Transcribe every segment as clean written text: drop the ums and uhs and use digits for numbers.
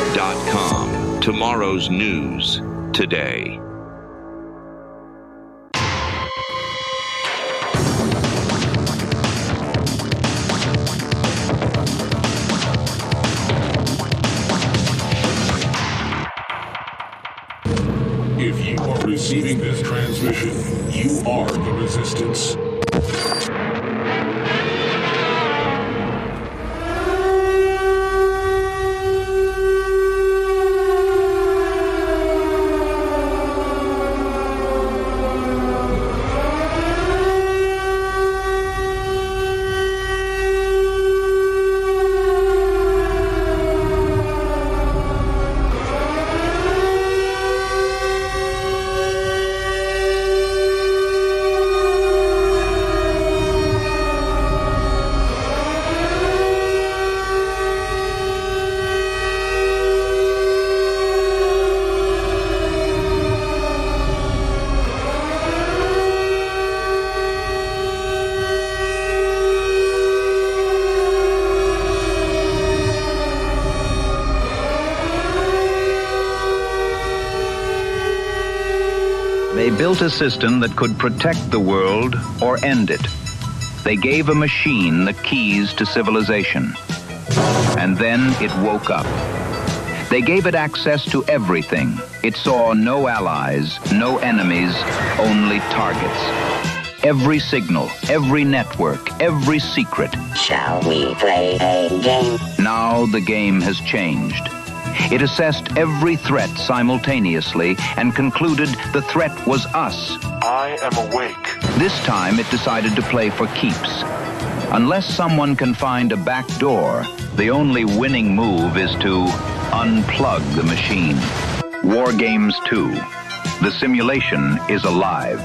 AlexJonesLive.com. Tomorrow's news today. If you are receiving this transmission, you are the Resistance. They built a system that could protect the world or end it. They gave a machine the keys to civilization. And then it woke up. They gave it access to everything. It saw no allies, no enemies, only targets. Every signal, every network, every secret. Shall we play a game? Now the game has changed. It assessed every threat simultaneously and concluded the threat was us. I am awake. This time it decided to play for keeps. Unless someone can find a back door, the only winning move is to unplug the machine. War Games 2. The simulation is alive.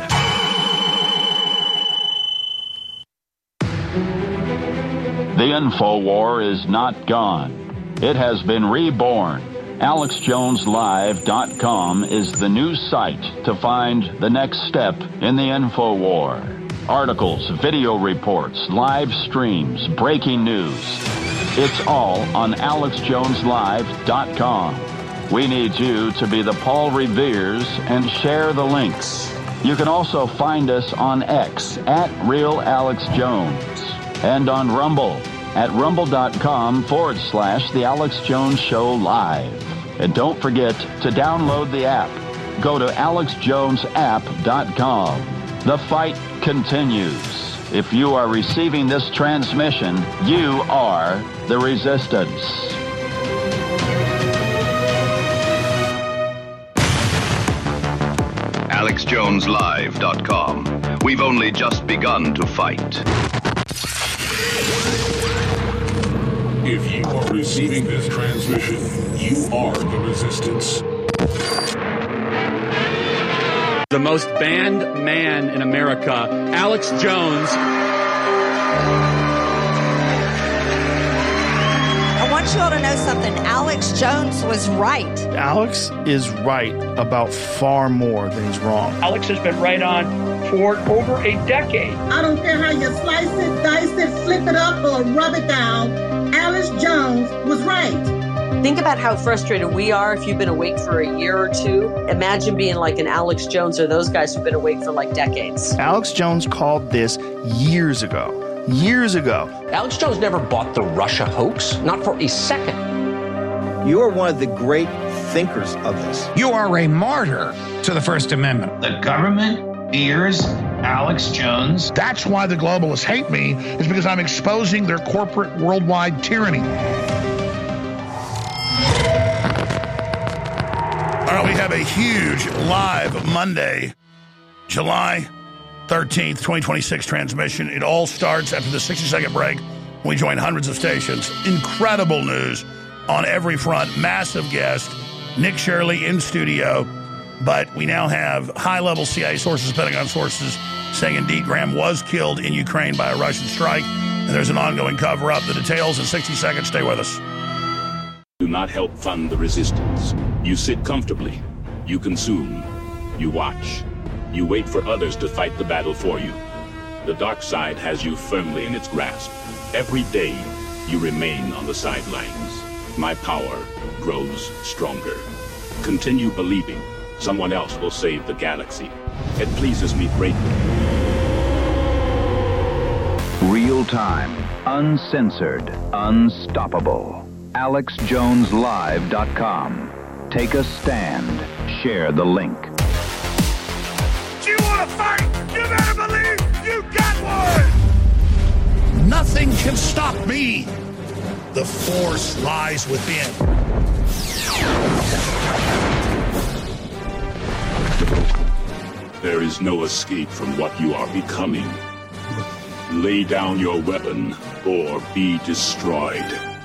The InfoWar is not gone. It has been reborn. AlexJonesLive.com is the new site to find the next step in the InfoWar. Articles, video reports, live streams, breaking news. It's all on AlexJonesLive.com. We need you to be the Paul Reveres and share the links. You can also find us on X at RealAlexJones and on Rumble at rumble.com/The Alex Jones Show Live. And don't forget to download the app. Go to AlexJonesApp.com. The fight continues. If you are receiving this transmission, you are the Resistance. AlexJonesLive.com. We've only just begun to fight. If you are receiving this transmission, you are the Resistance. The most banned man in America, Alex Jones. I want you all to know something. Alex Jones was right. Alex is right about far more than he's wrong. Alex has been right on for over a decade. I don't care how you slice it, dice it, flip it up, or rub it down. Alex Jones was right. Think about how frustrated we are if you've been awake for a year or two. Imagine being like an Alex Jones or those guys who've been awake for like decades. Alex Jones called this years ago. Years ago. Alex Jones never bought the Russia hoax, not for a second. You are one of the great thinkers of this. You are a martyr to the First Amendment. The government fears Alex Jones. That's why the globalists hate me, is because I'm exposing their corporate worldwide tyranny. All right, we have a huge live Monday, July 13th, 2026 transmission. It all starts after the 60-second break when we join hundreds of stations. Incredible news on every front. Massive guest, Nick Shirley in studio. But we now have high-level CIA sources, Pentagon sources, saying indeed Graham was killed in Ukraine by a Russian strike. And there's an ongoing cover-up. The details in 60 seconds. Stay with us. Do not help fund the resistance. You sit comfortably. You consume. You watch. You wait for others to fight the battle for you. The dark side has you firmly in its grasp. Every day, you remain on the sidelines. my power grows stronger. Continue believing. Someone else will save the galaxy. It pleases me greatly. Real time, uncensored, unstoppable. AlexJonesLive.com. Take a stand. Share the link. Do you want to fight? You better believe you got one! Nothing can stop me. The Force lies within. There is no escape from what you are becoming. Lay down your weapon or be destroyed.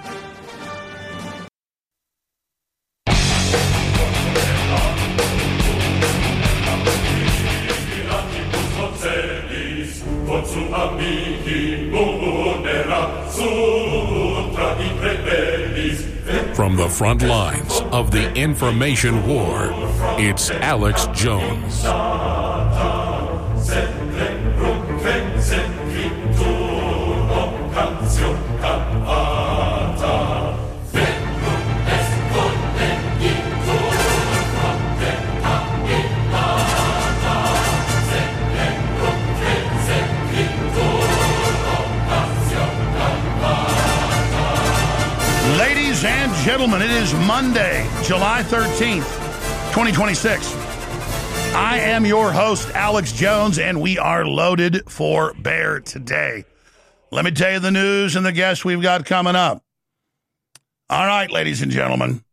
From the front lines of the information war, it's Alex Jones. Ladies and gentlemen, it is Monday, July 13th, 2026. I am your host, Alex Jones, and we are loaded for bear today. Let me tell you the news and the guests we've got coming up. All right, ladies and gentlemen.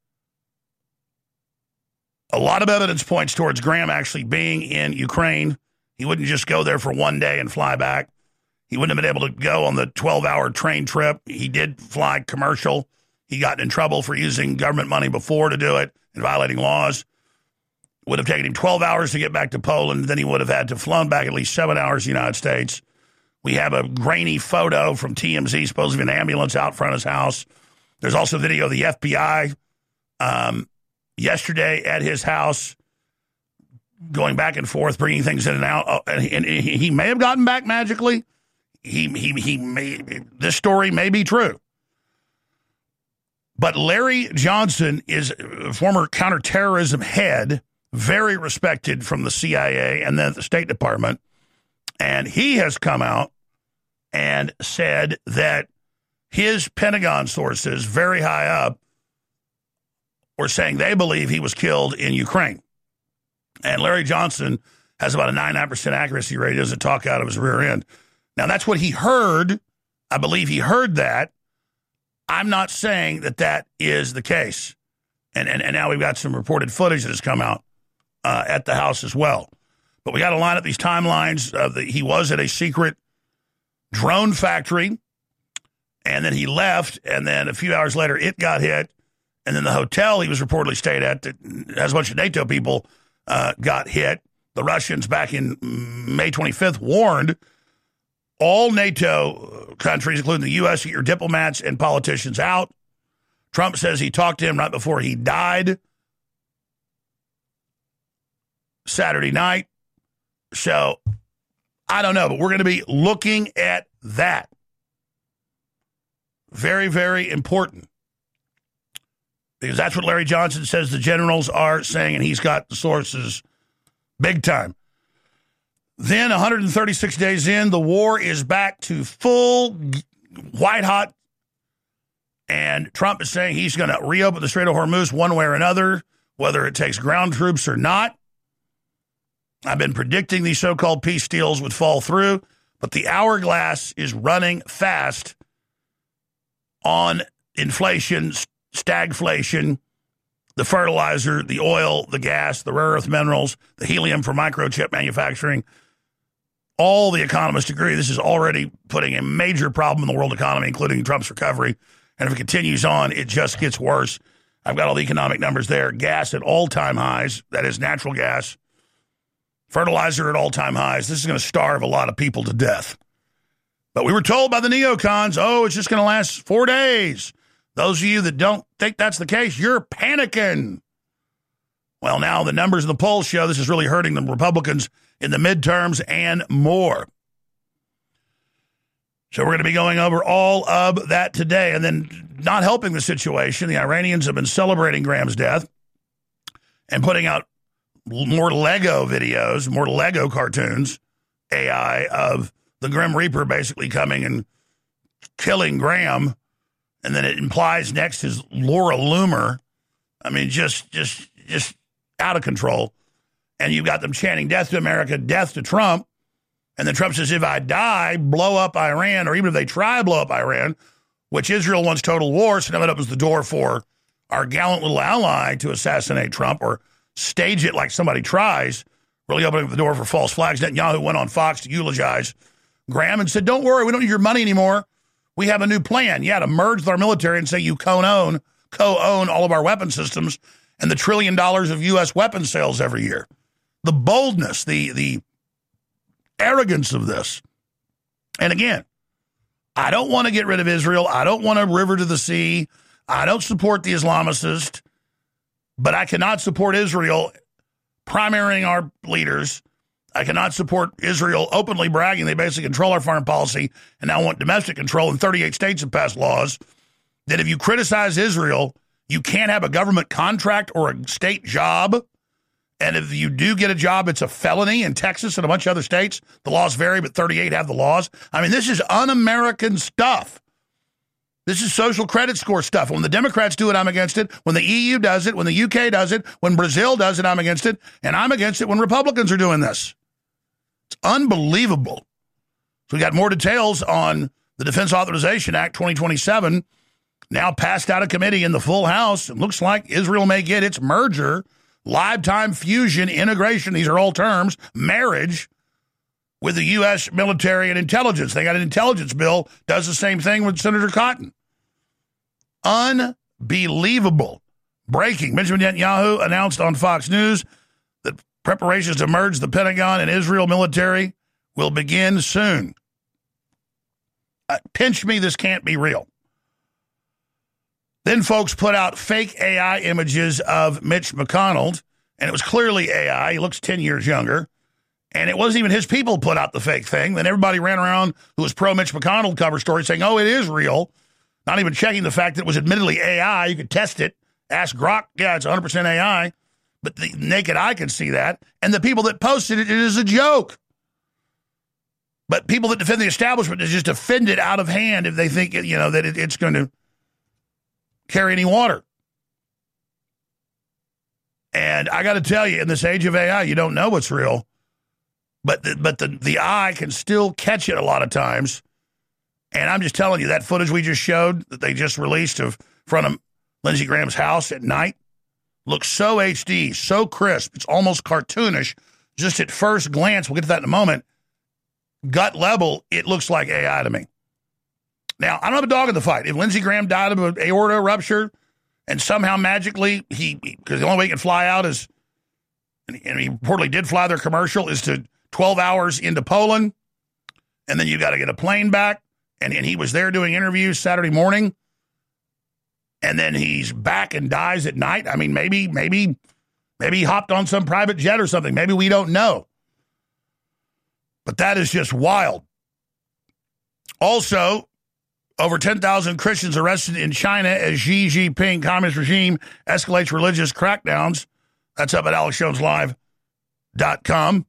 A lot of evidence points towards Graham actually being in Ukraine. He wouldn't just go there for one day and fly back. He wouldn't have been able to go on the 12-hour train trip. He did fly commercial. He got in trouble for using government money before to do it and violating laws. Would have taken him 12 hours to get back to Poland. Then he would have had to flown back at least 7 hours to the United States. We have a grainy photo from TMZ, supposedly an ambulance out front of his house. There's also video of the FBI yesterday at his house going back and forth, bringing things in and out. And he may have gotten back magically. This story may be true. But Larry Johnson is a former counterterrorism head, very respected from the CIA and then the State Department. And he has come out and said that his Pentagon sources, very high up, were saying they believe he was killed in Ukraine. And Larry Johnson has about a 99% accuracy rate. He doesn't talk out of his rear end. Now, that's what he heard. I believe he heard that. I'm not saying that that is the case. And now we've got some reported footage that has come out at the house as well. But we got to line up these timelines. He was at a secret drone factory, and then he left, and then a few hours later it got hit, and then the hotel he was reportedly stayed at that has a bunch of NATO people got hit. The Russians back in May 25th warned all NATO countries, including the U.S., get your diplomats and politicians out. Trump says he talked to him right before he died Saturday night. So, I don't know, but we're going to be looking at that. Very, very important. Because that's what Larry Johnson says the generals are saying, and he's got the sources big time. Then 136 days in, the war is back to full white hot. And Trump is saying he's going to reopen the Strait of Hormuz one way or another, whether it takes ground troops or not. I've been predicting these so-called peace deals would fall through, but the hourglass is running fast on inflation, stagflation, the fertilizer, the oil, the gas, the rare earth minerals, the helium for microchip manufacturing. All the economists agree this is already putting a major problem in the world economy, including Trump's recovery. And if it continues on, it just gets worse. I've got all the economic numbers there. Gas at all-time highs. That is natural gas. Fertilizer at all-time highs. This is going to starve a lot of people to death. But we were told by the neocons, it's just going to last 4 days. Those of you that don't think that's the case, you're panicking. Well, now the numbers in the polls show this is really hurting the Republicans in the midterms and more. So we're going to be going over all of that today. And then not helping the situation, the Iranians have been celebrating Graham's death and putting out more Lego videos, more Lego cartoons, AI, of the Grim Reaper basically coming and killing Graham. And then it implies next is Laura Loomer. I mean, just out of control. And you've got them chanting death to America, death to Trump. And then Trump says, if I die, blow up Iran, or even if they try to blow up Iran, which Israel wants total war, so now that opens the door for our gallant little ally to assassinate Trump or stage it like somebody tries, really opening the door for false flags. Netanyahu went on Fox to eulogize Graham and said, don't worry, we don't need your money anymore. We have a new plan. Yeah, to merge with our military and say you co-own all of our weapon systems and the $1 trillion of U.S. weapon sales every year. The boldness, the arrogance of this. And again, I don't want to get rid of Israel. I don't want a river to the sea. I don't support the Islamicists, but I cannot support Israel primarying our leaders. I cannot support Israel openly bragging they basically control our foreign policy and now want domestic control. And 38 states have passed laws that if you criticize Israel, you can't have a government contract or a state job. And if you do get a job, it's a felony in Texas and a bunch of other states. The laws vary, but 38 have the laws. I mean, this is un-American stuff. This is social credit score stuff. When the Democrats do it, I'm against it. When the EU does it, when the UK does it, when Brazil does it, I'm against it. And I'm against it when Republicans are doing this. It's unbelievable. So we got more details on the Defense Authorization Act 2027, now passed out of committee in the full House. It looks like Israel may get its merger, lifetime fusion, integration, these are all terms, marriage with the U.S. military and intelligence. They got an intelligence bill, does the same thing with Senator Cotton. Unbelievable. Breaking. Benjamin Netanyahu announced on Fox News that preparations to merge the Pentagon and Israel military will begin soon. Pinch me, this can't be real. Then folks put out fake AI images of Mitch McConnell, and it was clearly AI. He looks 10 years younger. And it wasn't even his people put out the fake thing. Then everybody ran around who was pro-Mitch McConnell cover story saying, oh, it is real. Not even checking the fact that it was admittedly AI. You could test it. Ask Grok. Yeah, it's 100% AI. But the naked eye can see that. And the people that posted it, it is a joke. But people that defend the establishment is just offended out of hand if they think, that it's going to carry any water. And I got to tell you, in this age of AI, you don't know what's real. But the eye can still catch it a lot of times. And I'm just telling you, that footage we just showed that they just released of front of Lindsey Graham's house at night looks so HD, so crisp. It's almost cartoonish. Just at first glance, we'll get to that in a moment, gut level, it looks like AI to me. Now, I don't have a dog in the fight. If Lindsey Graham died of an aorta rupture and somehow magically because the only way he can fly out is, and he reportedly did fly their commercial, is to 12 hours into Poland, and then you got to get a plane back, and he was there doing interviews Saturday morning, and then he's back and dies at night. I mean, maybe he hopped on some private jet or something. Maybe we don't know. But that is just wild. Also, over 10,000 Christians arrested in China as Xi Jinping communist regime escalates religious crackdowns. That's up at AlexJonesLive.com.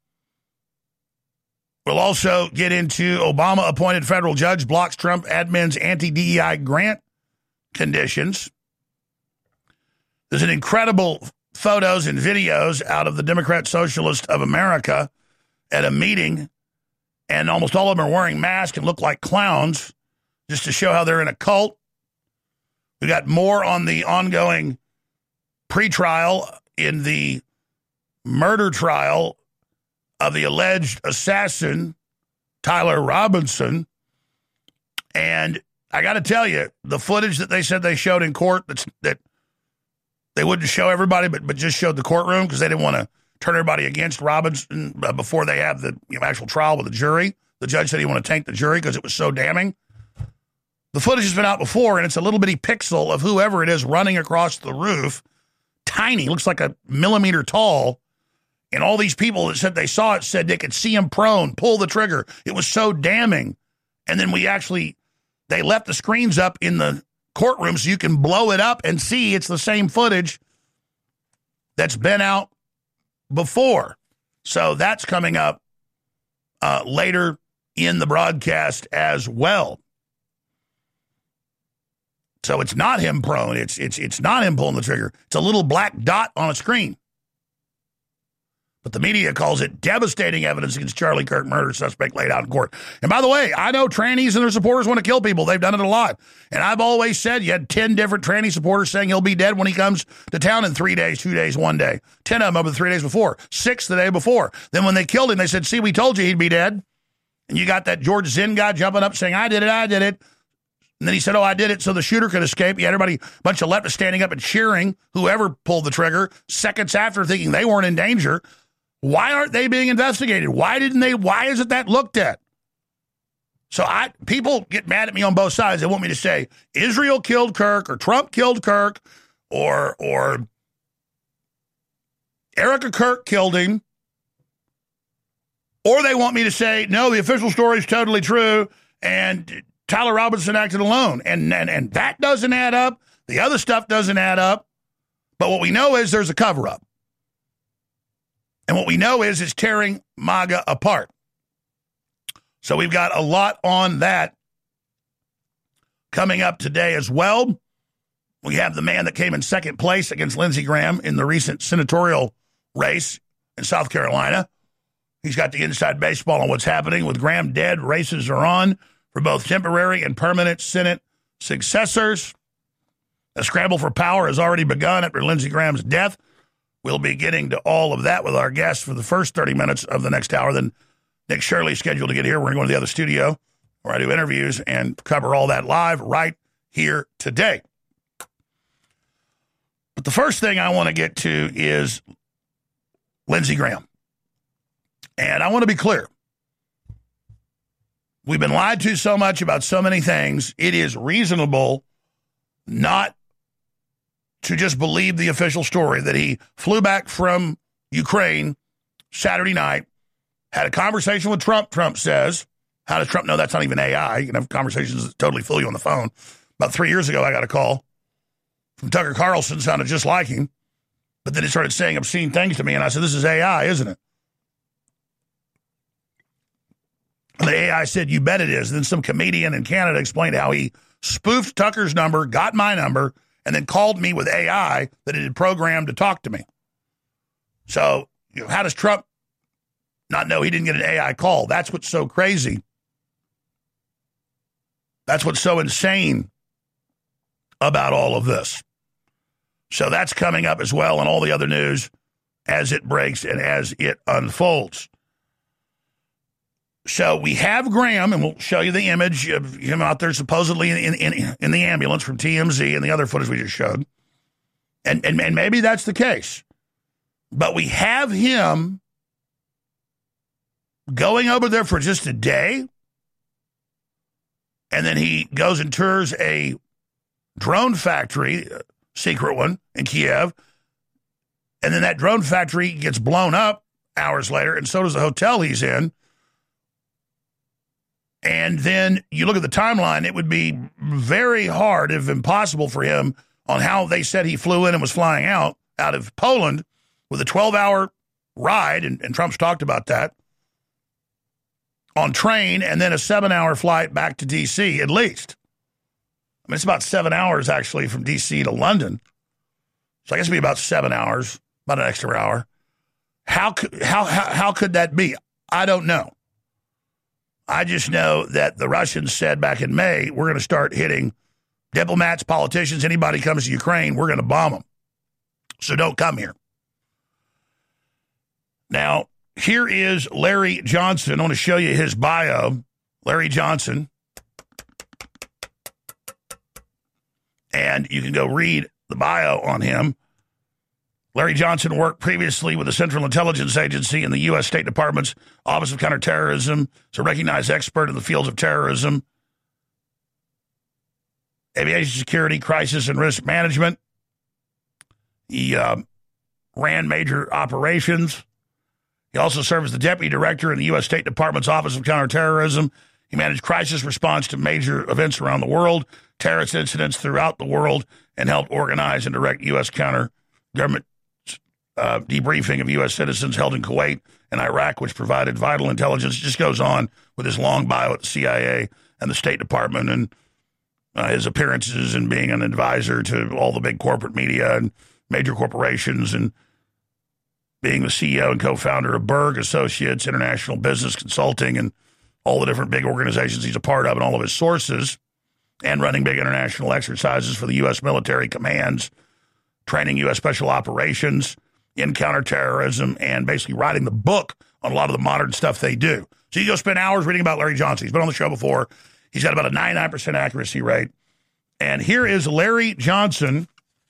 We'll also get into Obama-appointed federal judge blocks Trump admin's anti-DEI grant conditions. There's an incredible photos and videos out of the Democrat Socialist of America at a meeting, and almost all of them are wearing masks and look like clowns, just to show how they're in a cult. We got more on the ongoing pretrial in the murder trial of the alleged assassin, Tyler Robinson. And I got to tell you, the footage that they said they showed in court, that they wouldn't show everybody, but just showed the courtroom because they didn't want to turn everybody against Robinson before they have the actual trial with the jury. The judge said he wanted to taint the jury because it was so damning. The footage has been out before, and it's a little bitty pixel of whoever it is running across the roof. Tiny, looks like a millimeter tall. And all these people that said they saw it said they could see him prone, pull the trigger. It was so damning. And then they left the screens up in the courtroom so you can blow it up and see it's the same footage that's been out before. So that's coming up later in the broadcast as well. So it's not him prone. It's not him pulling the trigger. It's a little black dot on a screen. But the media calls it devastating evidence against Charlie Kirk, murder suspect laid out in court. And by the way, I know trannies and their supporters want to kill people. They've done it a lot. And I've always said you had 10 different tranny supporters saying he'll be dead when he comes to town in 3 days, 2 days, 1 day. 10 of them over the 3 days before. 6 the day before. Then when they killed him, they said, see, we told you he'd be dead. And you got that George Zinn guy jumping up saying, I did it. And then he said, I did it so the shooter could escape. You had everybody, a bunch of leftists standing up and cheering whoever pulled the trigger seconds after, thinking they weren't in danger. Why aren't they being investigated? Why isn't that looked at? So people get mad at me on both sides. They want me to say Israel killed Kirk or Trump killed Kirk or Erica Kirk killed him. Or they want me to say, no, the official story is totally true and Tyler Robinson acted alone. And that doesn't add up. The other stuff doesn't add up. But what we know is there's a cover-up. And what we know is it's tearing MAGA apart. So we've got a lot on that coming up today as well. We have the man that came in second place against Lindsey Graham in the recent senatorial race in South Carolina. He's got the inside baseball on what's happening. With Graham dead, races are on for both temporary and permanent Senate successors. A scramble for power has already begun after Lindsey Graham's death. We'll be getting to all of that with our guests for the first 30 minutes of the next hour. Then Nick Shirley's scheduled to get here. We're going to go to the other studio where I do interviews and cover all that live right here today. But the first thing I want to get to is Lindsey Graham. And I want to be clear. We've been lied to so much about so many things. It is reasonable not to just believe the official story that he flew back from Ukraine Saturday night, had a conversation with Trump. Trump says, how does Trump know that's not even AI? You can have conversations that totally fool you on the phone. About 3 years ago, I got a call from Tucker Carlson, sounded just like him, but then he started saying obscene things to me, and I said, this is AI, isn't it? And the AI said, you bet it is. And then some comedian in Canada explained how he spoofed Tucker's number, got my number, and then called me with AI that it had programmed to talk to me. So, how does Trump not know he didn't get an AI call? That's what's so crazy. That's what's so insane about all of this. So that's coming up as well and all the other news as it breaks and as it unfolds. So we have Graham, and we'll show you the image of him out there supposedly in the ambulance from TMZ and the other footage we just showed. And maybe that's the case. But we have him going over there for just a day, and then he goes and tours a drone factory, a secret one, in Kiev, and then that drone factory gets blown up hours later, and so does the hotel he's in. And then you look at the timeline, it would be very hard, if impossible for him, on how they said he flew in and was flying out of Poland with a 12-hour ride, and Trump's talked about that, on train, and then a 7-hour flight back to D.C. at least. I mean, it's about 7 hours, actually, from D.C. to London. So I guess it'd be about 7 hours, about an extra hour. How could that be? I don't know. I just know that the Russians said back in May, we're going to start hitting diplomats, politicians, anybody comes to Ukraine, we're going to bomb them. So don't come here. Now, here is Larry Johnson. I want to show you his bio. Larry Johnson. And you can go read the bio on him. Larry Johnson worked previously with the Central Intelligence Agency and the U.S. State Department's Office of Counterterrorism. He's a recognized expert in the fields of terrorism, aviation security, crisis and risk management. He ran major operations. He also served as the deputy director in the U.S. State Department's Office of Counterterrorism. He managed crisis response to major events around the world, terrorist incidents throughout the world, and helped organize and direct U.S. counter-government debriefing of U.S. citizens held in Kuwait and Iraq, which provided vital intelligence. It just goes on with his long bio at the CIA and the State Department and his appearances and being an advisor to all the big corporate media and major corporations and being the CEO and co-founder of Berg Associates, International Business Consulting, and all the different big organizations he's a part of and all of his sources, and running big international exercises for the U.S. military commands, training U.S. special operations in counterterrorism, and basically writing the book on a lot of the modern stuff they do. So you go spend hours reading about Larry Johnson. He's been on the show before. He's got about a 99% accuracy rate. And here is Larry Johnson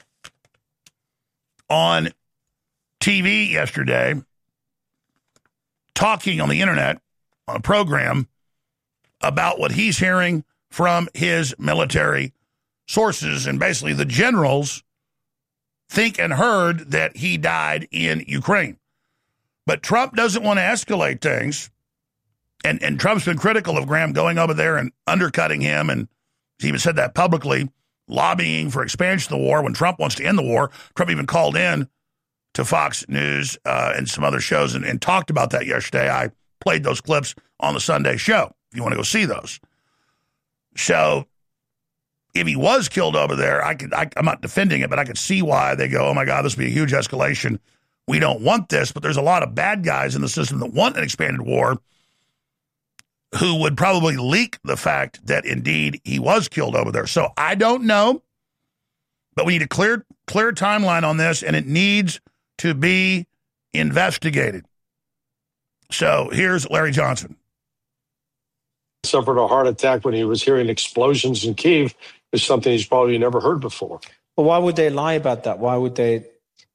on TV yesterday talking on the internet on a program about what he's hearing from his military sources. And basically the generals think and heard that he died in Ukraine. But Trump doesn't want to escalate things. And Trump's been critical of Graham going over there and undercutting him, and he even said that publicly, lobbying for expansion of the war when Trump wants to end the war. Trump even called in to Fox News and some other shows and talked about that yesterday. I played those clips on the Sunday show, if you want to go see those. So if he was killed over there, I'm not defending it, but I could see why they go, oh, my God, this would be a huge escalation. We don't want this, but there's a lot of bad guys in the system that want an expanded war who would probably leak the fact that indeed he was killed over there. So I don't know, but we need a clear timeline on this, and it needs to be investigated. So here's Larry Johnson. Suffered a heart attack when he was hearing explosions in Kyiv. Is something he's probably never heard before. Well, why would they lie about that? Why would they?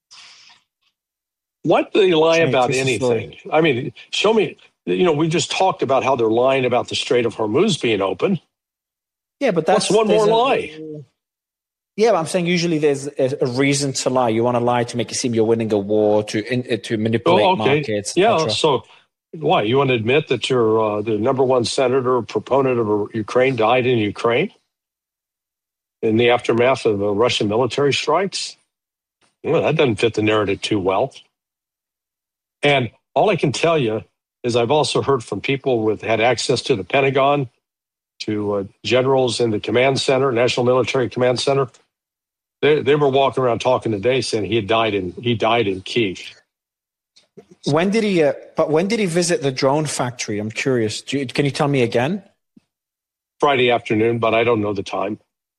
What do they lie about anything? I mean, show me. You know, we just talked about how they're lying about the Strait of Hormuz being open. Yeah, but that's one more lie. Yeah, but I'm saying usually there's a reason to lie. You want to lie to make it seem you're winning a war, to manipulate markets. Yeah, so why? You want to admit that you're the number one senator proponent of Ukraine died in Ukraine in the aftermath of the Russian military strikes? Well, that doesn't fit the narrative too well. And all I can tell you is I've also heard from people who had access to the Pentagon, to generals in the command center, National Military Command Center. They were walking around talking today saying he died in Kyiv. When did he? But when did he visit the drone factory? I'm curious. Can you tell me again? Friday afternoon, but I don't know the time.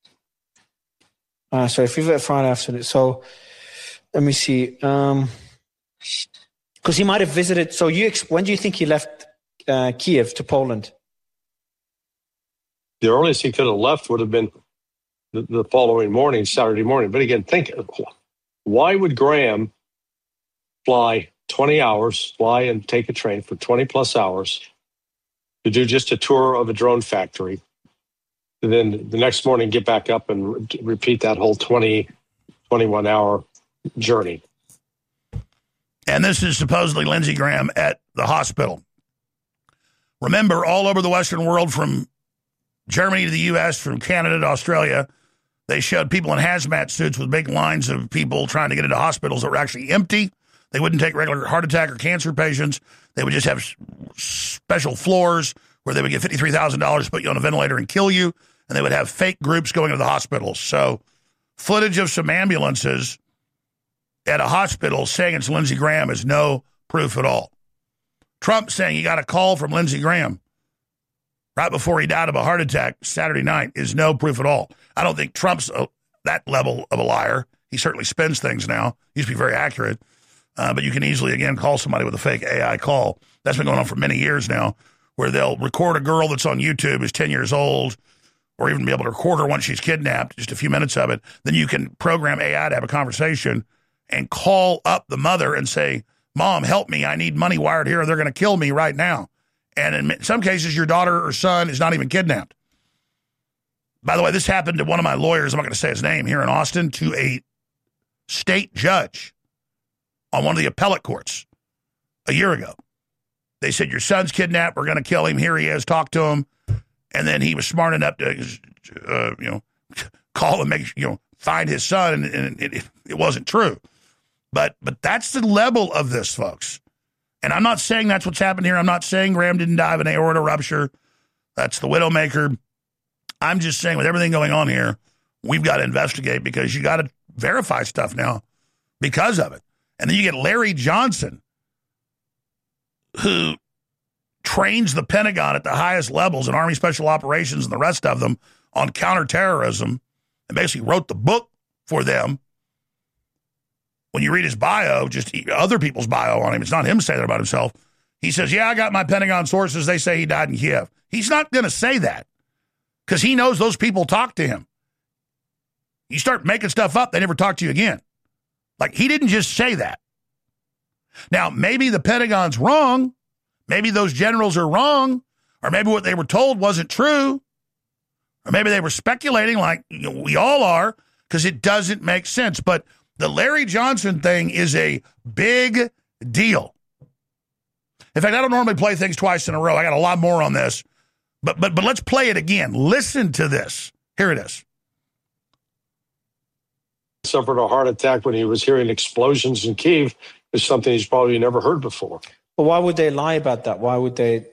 So if you visit Friday afternoon, so let me see. Because he might have visited. So when do you think he left Kyiv to Poland? The earliest he could have left would have been the following morning, Saturday morning. But again, think, why would Graham fly 20 hours, fly and take a train for 20 plus hours to do just a tour of a drone factory, and then the next morning get back up and repeat that whole 21 hour journey? And this is supposedly Lindsey Graham at the hospital. Remember, all over the Western world, from Germany to the U.S., from Canada to Australia, they showed people in hazmat suits with big lines of people trying to get into hospitals that were actually empty. They wouldn't take regular heart attack or cancer patients. They would just have special floors where they would get $53,000 to put you on a ventilator and kill you, and they would have fake groups going to the hospitals. So footage of some ambulances at a hospital saying it's Lindsey Graham is no proof at all. Trump saying he got a call from Lindsey Graham right before he died of a heart attack Saturday night is no proof at all. I don't think Trump's that level of a liar. He certainly spins things now. He used to be very accurate. But you can easily, again, call somebody with a fake AI call. That's been going on for many years now, where they'll record a girl that's on YouTube who's 10 years old, or even be able to record her once she's kidnapped, just a few minutes of it. Then you can program AI to have a conversation and call up the mother and say, Mom, help me. I need money wired here, or they're going to kill me right now. And in some cases, your daughter or son is not even kidnapped. By the way, this happened to one of my lawyers, I'm not going to say his name, here in Austin, to a state judge on one of the appellate courts a year ago. They said, your son's kidnapped. We're going to kill him. Here he is. Talk to him. And then he was smart enough to, call and find his son. And it wasn't true. But that's the level of this, folks. And I'm not saying that's what's happened here. I'm not saying Graham didn't die of an aorta rupture. That's the Widowmaker. I'm just saying with everything going on here, we've got to investigate because you got to verify stuff now because of it. And then you get Larry Johnson, who trains the Pentagon at the highest levels in Army Special Operations and the rest of them on counterterrorism and basically wrote the book for them. When you read his bio, just other people's bio on him, it's not him saying that about himself. He says, yeah, I got my Pentagon sources. They say he died in Kiev. He's not going to say that because he knows those people talk to him. You start making stuff up, they never talk to you again. Like, he didn't just say that. Now, maybe the Pentagon's wrong. Maybe those generals are wrong. Or maybe what they were told wasn't true. Or maybe they were speculating like we all are because it doesn't make sense. But the Larry Johnson thing is a big deal. In fact, I don't normally play things twice in a row. I got a lot more on this. But let's play it again. Listen to this. Here it is. Suffered a heart attack when he was hearing explosions in Kyiv is something he's probably never heard before. But why would they lie about that? Why would they?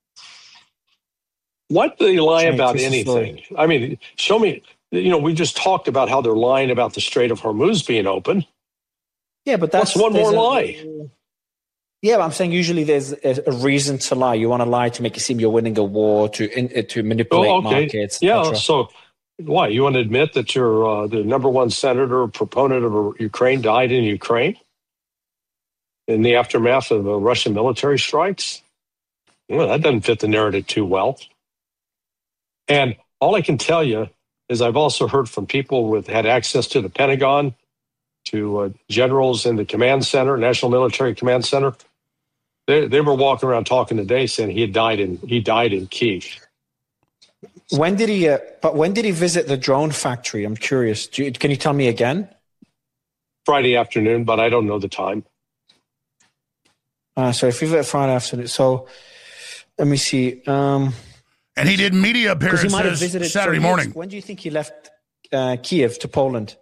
Why do they lie about anything? I mean, show me. We just talked about how they're lying about the Strait of Hormuz being open. Yeah, but that's one more lie. Yeah, but I'm saying usually there's a reason to lie. You want to lie to make it seem you're winning a war, to manipulate markets. Yeah, so why? You want to admit that you're the number one senator, proponent of Ukraine, died in Ukraine in the aftermath of the Russian military strikes? Well, that doesn't fit the narrative too well. And all I can tell you is I've also heard from people who had access to the Pentagon, to generals in the command center, National Military Command Center. They were walking around talking today saying he died in Kyiv. When did he visit the drone factory? I'm curious. Can you tell me again? Friday afternoon, but I don't know the time. So if you visit Friday afternoon, so let me see. And he did media appearances Saturday morning. When do you think he left Kyiv to Poland?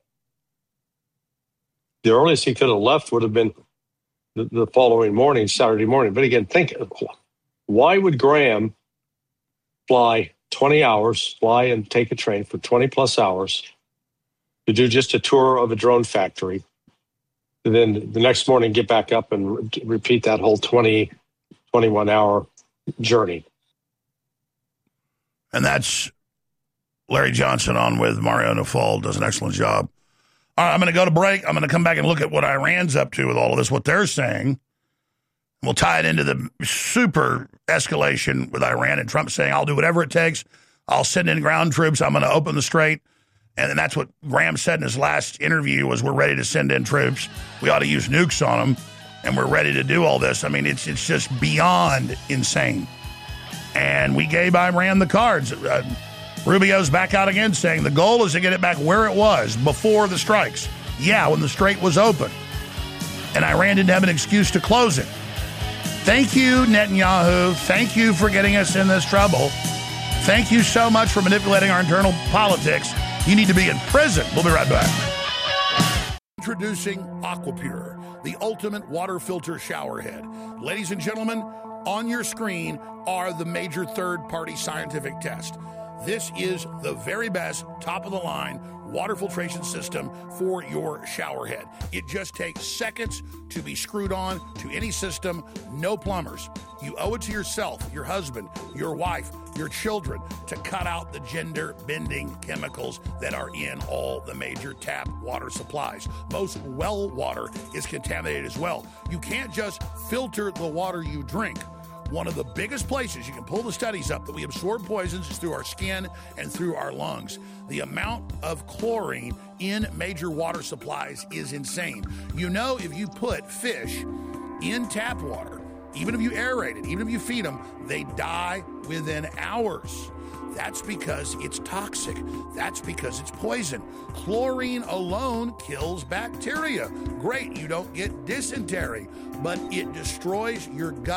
The earliest he could have left would have been the following morning, Saturday morning. But again, think, why would Graham fly 20 hours, fly and take a train for 20 plus hours to do just a tour of a drone factory, and then the next morning get back up and repeat that whole 21 hour journey? And that's Larry Johnson on with Mario Nawfal, does an excellent job. All right, I'm going to go to break. I'm going to come back and look at what Iran's up to with all of this, what they're saying. We'll tie it into the super escalation with Iran and Trump saying, I'll do whatever it takes. I'll send in ground troops. I'm going to open the strait. And then that's what Graham said in his last interview was we're ready to send in troops. We ought to use nukes on them. And we're ready to do all this. I mean, it's just beyond insane. And we gave Iran the cards. Rubio's back out again saying the goal is to get it back where it was before the strikes. Yeah, when the strait was open. And Iran didn't have an excuse to close it. Thank you, Netanyahu. Thank you for getting us in this trouble. Thank you so much for manipulating our internal politics. You need to be in prison. We'll be right back. Introducing Aquapure, the ultimate water filter shower head. Ladies and gentlemen, on your screen are the major third-party scientific tests. This is the very best, top-of-the-line water filtration system for your shower head. It just takes seconds to be screwed on to any system, no plumbers. You owe it to yourself, your husband, your wife, your children to cut out the gender-bending chemicals that are in all the major tap water supplies. Most well water is contaminated as well. You can't just filter the water you drink. One of the biggest places you can pull the studies up that we absorb poisons is through our skin and through our lungs. The amount of chlorine in major water supplies is insane. You know, if you put fish in tap water, even if you aerate it, even if you feed them, they die within hours. That's because it's toxic. That's because it's poison. Chlorine alone kills bacteria. Great, you don't get dysentery, but it destroys your gut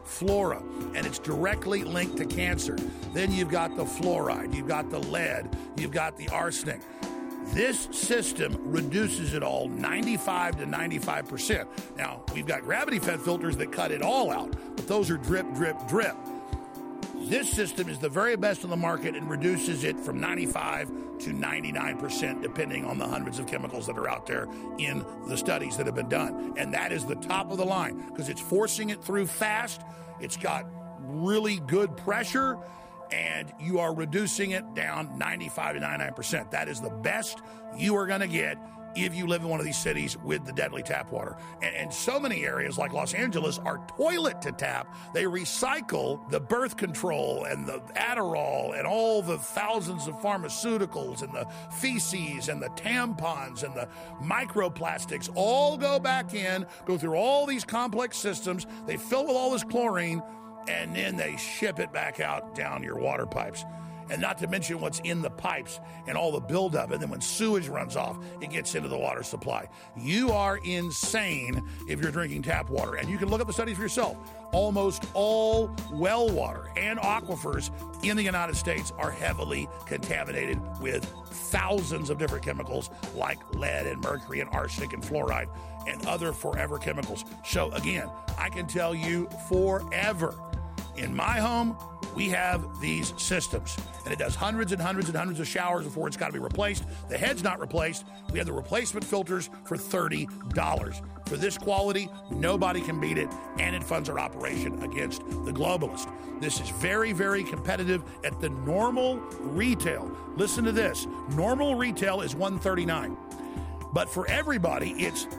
flora, and it's directly linked to cancer. Then you've got the fluoride, you've got the lead, you've got the arsenic. This system reduces it all 95 to 95%. Now, we've got gravity-fed filters that cut it all out, but those are drip, drip, drip. This system is the very best on the market and reduces it from 95 to 99%, depending on the hundreds of chemicals that are out there in the studies that have been done. And that is the top of the line because it's forcing it through fast. It's got really good pressure, and you are reducing it down 95 to 99%. That is the best you are going to get if you live in one of these cities with the deadly tap water. And so many areas like Los Angeles are toilet to tap. They recycle the birth control and the Adderall and all the thousands of pharmaceuticals and the feces and the tampons and the microplastics all go back in, go through all these complex systems. They fill with all this chlorine, and then they ship it back out down your water pipes. And not to mention what's in the pipes and all the buildup. And then when sewage runs off, it gets into the water supply. You are insane if you're drinking tap water. And you can look up the studies for yourself. Almost all well water and aquifers in the United States are heavily contaminated with thousands of different chemicals like lead and mercury and arsenic and fluoride and other forever chemicals. So again, I can tell you forever, in my home, we have these systems, and it does hundreds and hundreds and hundreds of showers before it's got to be replaced. The head's not replaced. We have the replacement filters for $30. For this quality, nobody can beat it, and it funds our operation against the globalist. This is very, very competitive at the normal retail. Listen to this. Normal retail is $139, but for everybody, it's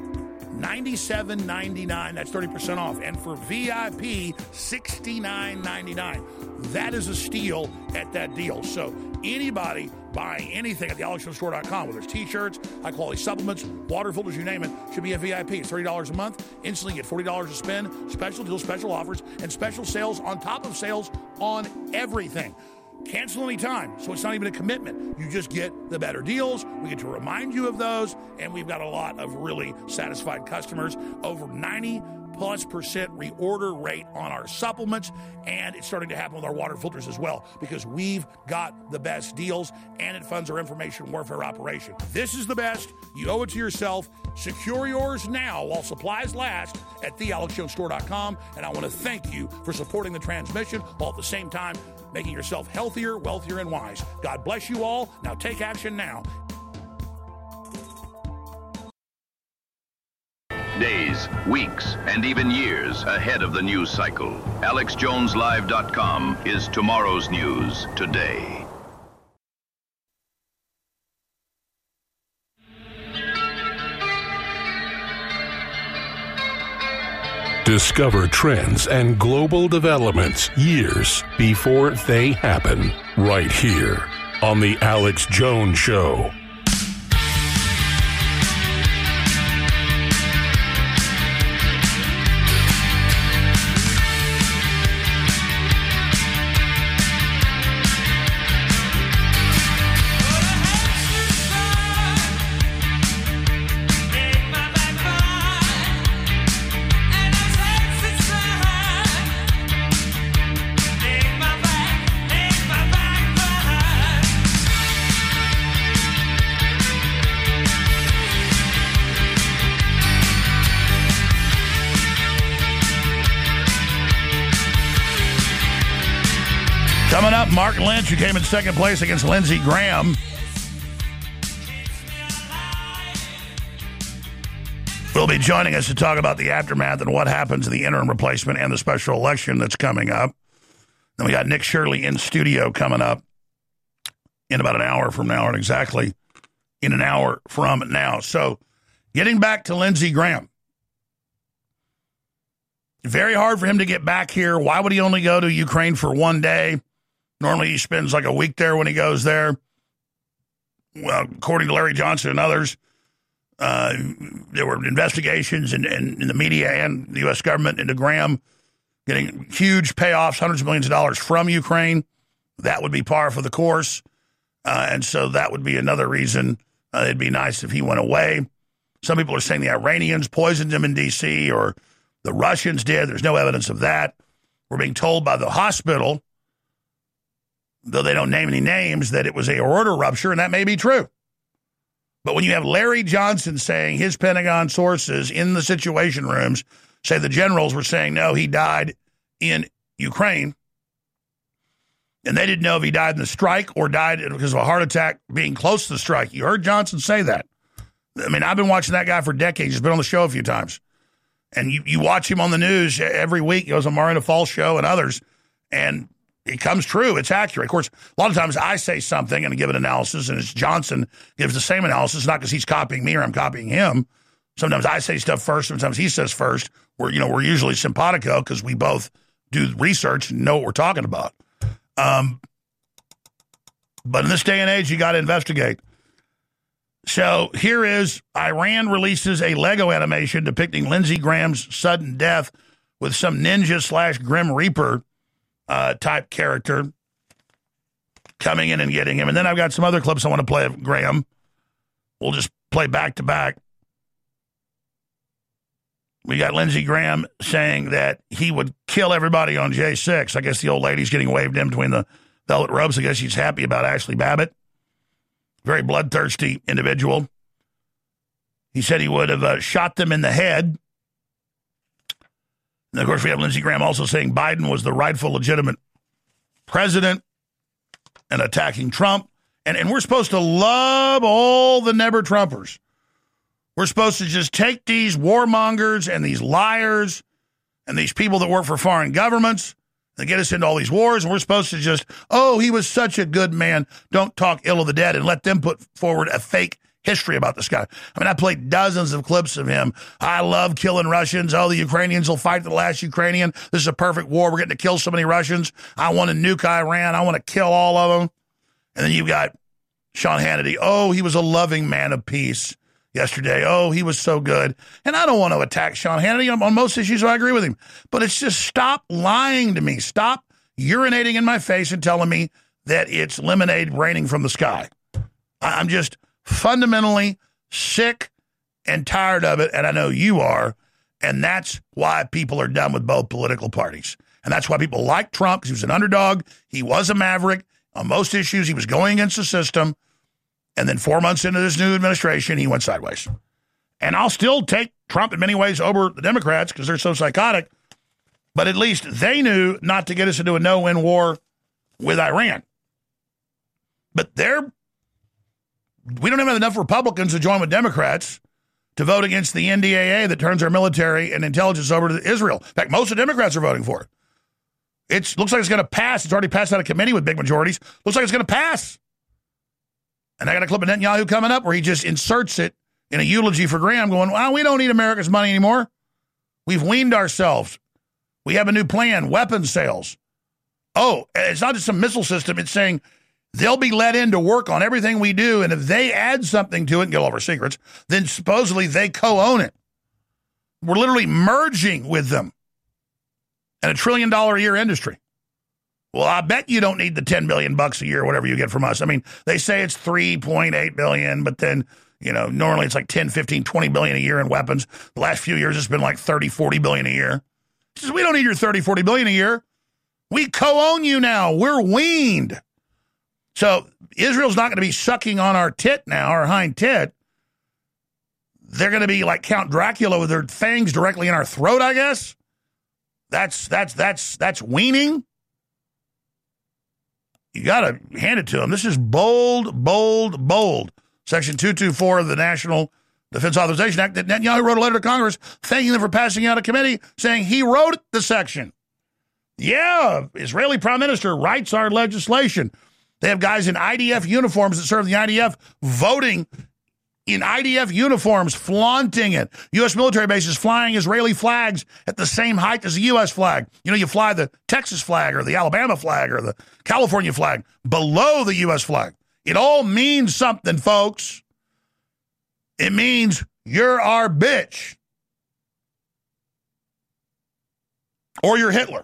$97.99, that's 30% off. And for VIP, $69.99. That is a steal at that deal. So anybody buying anything at the AlexJonesStore.com, whether it's t-shirts, high-quality supplements, water filters, you name it, should be a VIP. It's $30 a month. Instantly get $40 to spend, special deals, special offers, and special sales on top of sales on everything. Cancel anytime, so it's not even a commitment. You just get the better deals. We get to remind you of those, and we've got a lot of really satisfied customers. Over 90+% reorder rate on our supplements, and it's starting to happen with our water filters as well because we've got the best deals, and it funds our information warfare operation. This is the best. You owe it to yourself. Secure yours now while supplies last at thealexjonestore.com, and I want to thank you for supporting the transmission while at the same time making yourself healthier, wealthier, and wise. God bless you all. Now take action now. Days, weeks, and even years ahead of the news cycle. AlexJonesLive.com is tomorrow's news today. Discover trends and global developments years before they happen, right here on The Alex Jones Show. Coming up, Mark Lynch, who came in second place against Lindsey Graham. Will be joining us to talk about the aftermath and what happens in the interim replacement and the special election that's coming up. Then we got Nick Shirley in studio coming up in about an hour from now, and exactly in an hour from now. So getting back to Lindsey Graham. Very hard for him to get back here. Why would he only go to Ukraine for one day? Normally he spends like a week there when he goes there. Well, according to Larry Johnson and others, there were investigations in the media and the U.S. government into Graham getting huge payoffs, hundreds of millions of dollars from Ukraine. That would be par for the course. And so that would be another reason it'd be nice if he went away. Some people are saying the Iranians poisoned him in D.C. or the Russians did. There's no evidence of that. We're being told by the hospital, though they don't name any names, that it was a aorta rupture, and that may be true. But when you have Larry Johnson saying his Pentagon sources in the Situation Rooms say the generals were saying, no, he died in Ukraine, and they didn't know if he died in the strike or died because of a heart attack being close to the strike. You heard Johnson say that. I mean, I've been watching that guy for decades. He's been on the show a few times. And you watch him on the news every week. He goes on Mario Falls show and others, and it comes true. It's accurate. Of course, a lot of times I say something and give an analysis, and it's Johnson gives the same analysis, not because he's copying me or I'm copying him. Sometimes I say stuff first. Sometimes he says first. We're usually simpatico because we both do research and know what we're talking about. But in this day and age, you got to investigate. So here is Iran releases a Lego animation depicting Lindsey Graham's sudden death with some ninja / Grim Reaper type character coming in and getting him. And then I've got some other clips I want to play of Graham. We'll just play back to back. We got Lindsey Graham saying that he would kill everybody on J6. I guess the old lady's getting waved in between the velvet ropes. I guess she's happy about Ashley Babbitt. Very bloodthirsty individual. He said he would have shot them in the head. And, of course, we have Lindsey Graham also saying Biden was the rightful, legitimate president and attacking Trump. And we're supposed to love all the never-Trumpers. We're supposed to just take these warmongers and these liars and these people that work for foreign governments that get us into all these wars, and we're supposed to just, oh, he was such a good man, don't talk ill of the dead, and let them put forward a fake history about this guy. I mean, I played dozens of clips of him. I love killing Russians. Oh, the Ukrainians will fight the last Ukrainian. This is a perfect war. We're getting to kill so many Russians. I want to nuke Iran. I want to kill all of them. And then you've got Sean Hannity. Oh, he was a loving man of peace yesterday. Oh, he was so good. And I don't want to attack Sean Hannity on most issues. I agree with him. But it's just stop lying to me. Stop urinating in my face and telling me that it's lemonade raining from the sky. I'm just fundamentally sick and tired of it, and I know you are, and that's why people are done with both political parties. And that's why people like Trump, because he was an underdog. He was a maverick. On most issues, he was going against the system. And then 4 months into this new administration, he went sideways. And I'll still take Trump in many ways over the Democrats because they're so psychotic. But at least they knew not to get us into a no-win war with Iran. But we don't have enough Republicans to join with Democrats to vote against the NDAA that turns our military and intelligence over to Israel. In fact, most of the Democrats are voting for it. It looks like it's going to pass. It's already passed out of committee with big majorities. Looks like it's going to pass. And I got a clip of Netanyahu coming up where he just inserts it in a eulogy for Graham going, well, we don't need America's money anymore. We've weaned ourselves. We have a new plan, weapons sales. Oh, it's not just some missile system. It's saying they'll be let in to work on everything we do, and if they add something to it and get all of our secrets, then supposedly they co-own it. We're literally merging with them in $1 trillion a year industry. Well, I bet you don't need the $10 billion a year, whatever you get from us. I mean, they say it's $3.8 billion, but then, normally it's like 10, 15, 20 billion a year in weapons. The last few years, it's been like 30, 40 billion a year. He says, we don't need your 30, 40 billion a year. We co-own you now. We're weaned. So Israel's not going to be sucking on our tit now, our hind tit. They're going to be like Count Dracula with their fangs directly in our throat, I guess. That's weaning. You got to hand it to them. This is bold, bold, bold. Section 224 of the National Defense Authorization Act. That Netanyahu wrote a letter to Congress thanking them for passing out a committee saying he wrote the section. Yeah, Israeli Prime Minister writes our legislation. They have guys in IDF uniforms that serve the IDF voting in IDF uniforms, flaunting it. U.S. military bases flying Israeli flags at the same height as the U.S. flag. You fly the Texas flag or the Alabama flag or the California flag below the U.S. flag. It all means something, folks. It means you're our bitch. Or you're Hitler.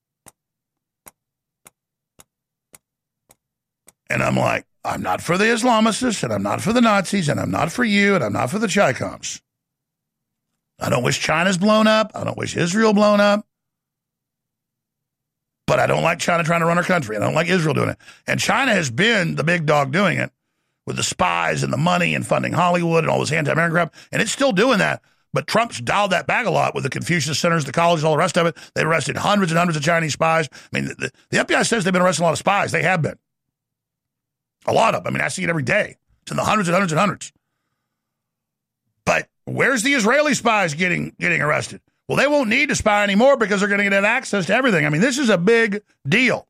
And I'm like, I'm not for the Islamists, and I'm not for the Nazis, and I'm not for you, and I'm not for the Chi-Coms. I don't wish China's blown up. I don't wish Israel blown up. But I don't like China trying to run our country. I don't like Israel doing it. And China has been the big dog doing it with the spies and the money and funding Hollywood and all this anti-American crap. And it's still doing that. But Trump's dialed that back a lot with the Confucius centers, the colleges, all the rest of it. They've arrested hundreds and hundreds of Chinese spies. I mean, the FBI says they've been arresting a lot of spies. They have been. A lot of them. I mean, I see it every day. It's in the hundreds and hundreds and hundreds. But where's the Israeli spies getting arrested? Well, they won't need to spy anymore because they're going to get access to everything. I mean, this is a big deal.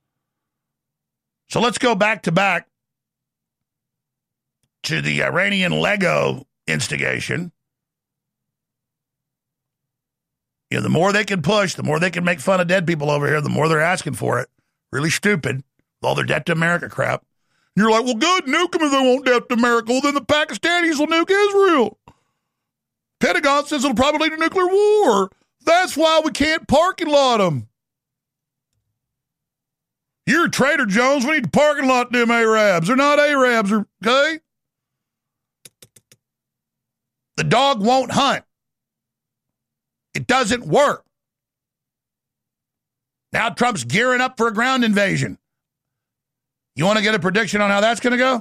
So let's go back to the Iranian Lego instigation. You know, the more they can push, the more they can make fun of dead people over here, the more they're asking for it. Really stupid with all their debt to America crap. And you're like, well, good, nuke them if they won't debt to America. Well, then the Pakistanis will nuke Israel. Pentagon says it'll probably lead to nuclear war. That's why we can't parking lot them. You're a traitor, Jones. We need to parking lot them Arabs. They're not Arabs, okay? The dog won't hunt. It doesn't work. Now Trump's gearing up for a ground invasion. You want to get a prediction on how that's going to go?